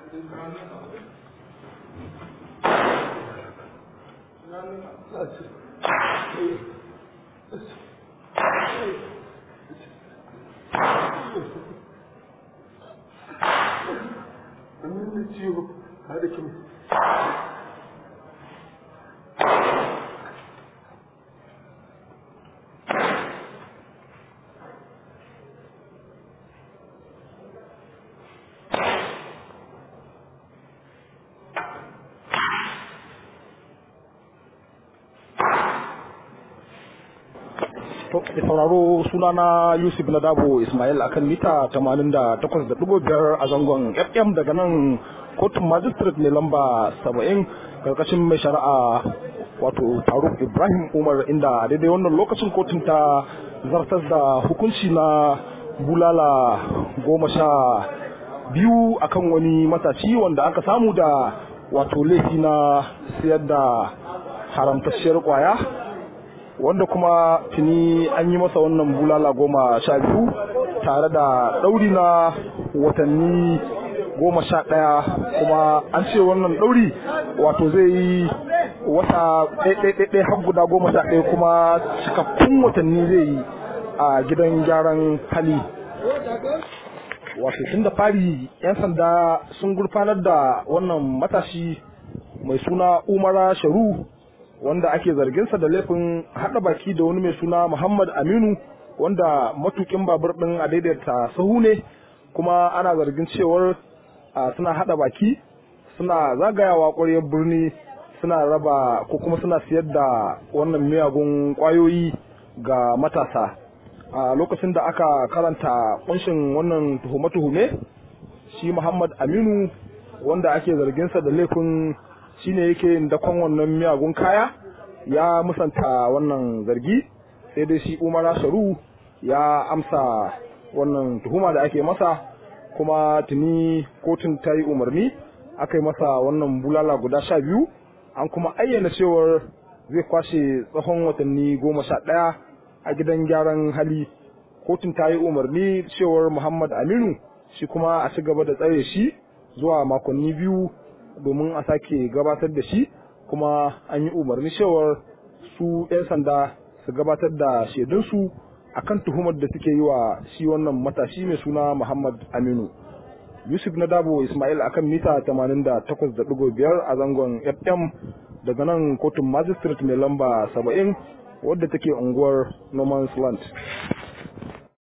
da sauraro sunana Yusuf Nadabo Ismail akan mita 88.5 a zangon FM daga nan kotun magistrate mai lamba 70 karkashin mai shari'a wato Faruk Ibrahim Umar, inda daidai wannan lokacin kotun ta zartar da hukunci na bulala 12 akan wani matashi wanda aka samu da wato laifi na siyar da haramtacciyar kwaya, wanda kuma tuni an yi masa wannan bulala 12 tare da ɗauri na watanni 11, kuma an ce wannan ɗauri wato zai yi wata ɗaiɗaiɗaiɗai har guda 11, kuma cikakkun watanni zai yi a gidan gyaran hali. Wato tun da fari 'yan sanda sun gurfanar da wannan matashi mai suna Umara Sharu, wanda ake zarginsa da laifin haɗa baki da wani mai suna Muhammad Aminu, wanda matukin babur ɗin a daidaita sahu ne, kuma ana zargin cewar suna haɗa baki, suna zagayawa ƙwaryar birni, suna raba ko kuma suna siyar da wannan miyagun ƙwayoyi ga matasa. A lokacin da aka karanta ƙunshin wannan tuhume-tuhume, shi Muhammad Aminu, wanda ake zarginsa da laifin shine yake yin dakon wannan miyagun kaya, ya musanta wannan zargi, sai dai shi Umara Sharu ya amsa wannan tuhuma da ake masa, kuma tuni kotun ta yi umarni aka yi masa wannan bulala guda 12, an kuma ayyana cewar zai kwashe tsawon watanni 11 a gidan gyaran hali. Kotun ta yi umarni cewar Muhammad Aminu shi kuma a ci gaba da tsare shi zuwa makonni 2 domin a sake gabatar da shi, kuma an yi umarni cewar su 'yan sanda su gabatar da shaidunsu akan tuhumar da suke yi wa shi wannan matashi mai suna Muhammad Aminu. Yusuf Nadabo Ismail akan mita 88.5 a zangon FM daga nan kotun magistrate mai lamba 70 wadda take unguwar No Man's Land.